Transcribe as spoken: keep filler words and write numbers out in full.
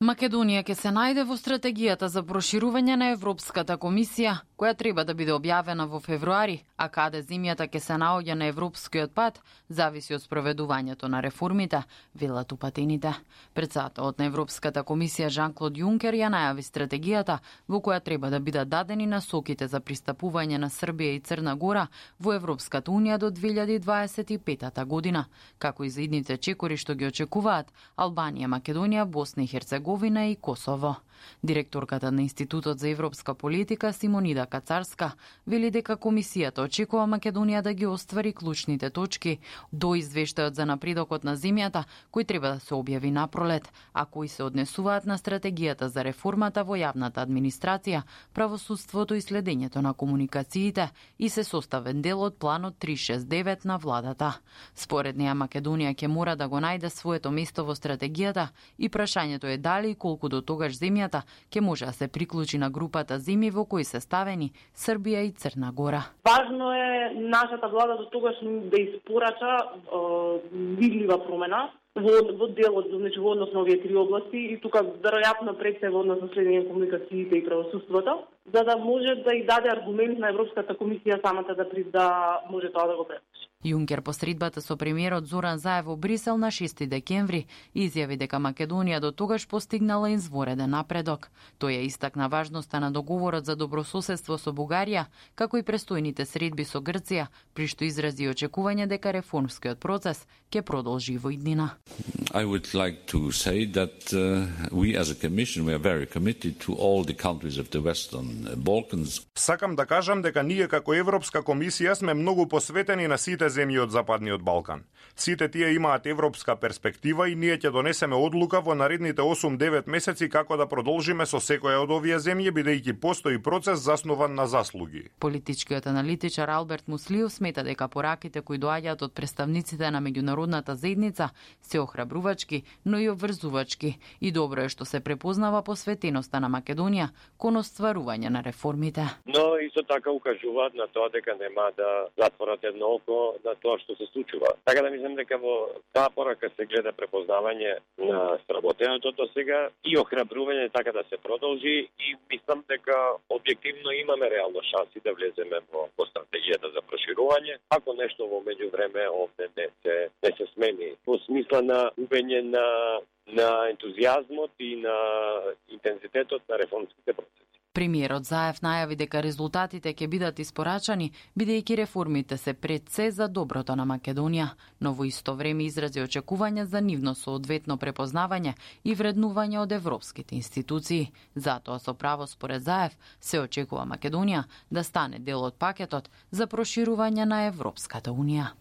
Македонија ќе се најде во стратегијата за проширување на Европската комисија, која треба да биде објавена во февруари, а каде земјата ќе се наоѓа на европскиот пат, зависи од спроведувањето на реформите, велат упатените. Претседателот на Европската комисија Жан-Клод Јункер ја најави стратегијата во која треба да бидат дадени насоките за пристапување на Србија и Црна Гора во Европската унија до две илјади дваесет и пета година, како и за идните чекори што ги очекуваат Албанија, Македонија, Босна и Херцеговина и Косово. Директорката на Институтот за европска политика Симонида Кацарска вели дека комисијата очекува Македонија да ги оствари клучните точки до извештајот за напредокот на земјата, кој треба да се објави на пролет, а кои се однесуваат на стратегијата за реформата во јавната администрација, правосудството и следењето на комуникациите и се составен дел од планот триста шесдесет и девет на владата. Според неа Македонија ќе мора да го најде своето место во стратегијата и прашањето е дали и колку до тогаш земјата ќе може да се приклучи на групата земји во кои се ставени Србија и Црна Гора. Важно е нашата влада до тогаш да испорача е, видлива промена во, во делот, значи во однос на овие три области и тука веројатно пред се во однос на следење комуникациите и правосудството, за да може да и даде аргумент на Европската комисија самата да да може тоа да го предложи. Јункер по средбата со премиерот Зоран Заев во Брисел на шести декември изјави дека Македонија до тогаш постигнала извореден напредок. Тој ја истакна важноста на договорот за добрососедство со Бугарија, како и престојните средби со Грција, при што изрази очекување дека реформскиот процес ќе продолжи во иднина. I would like to say that uh, we as a commission we are very committed to all the countries of the Western Balkans. Сакам да кажам дека ние како Европска комисија сме многу посветени на сите земји од Западниот Балкан. Сите тие имаат европска перспектива и ние ќе донесеме одлука во наредните осум-девет месеци како да продолжиме со секоја од овие земји, бидејќи постои процес заснован на заслуги. Политичкиот аналитичар Алберт Муслиов смета дека пораките кои доаѓаат од представниците на меѓународната заедница се охрабрувачки, но и обврзувачки и добро е што се препознава посветеноста на Македонија кон остварување на реформите. Но исто така укажуваат на тоа дека нема да затворат едно око на тоа што се случува. Така да мислам дека во таа порака се гледа препознавање на сработеното до сега и охрабрување така да се продолжи и мислам дека објективно имаме реално шанси да влеземе во, во стратегијата за проширување, ако нешто во меѓувреме овде не се не се смени во смисла на губење на на ентузијазмот и на интензитетот на реформските процеси. Премиерот Заев најави дека резултатите ќе бидат испорачани, бидејќи реформите се пред се за доброто на Македонија, но во исто време изрази очекување за нивно соодветно препознавање и вреднување од европските институции. Затоа со право според Заев се очекува Македонија да стане дел од пакетот за проширување на Европската унија.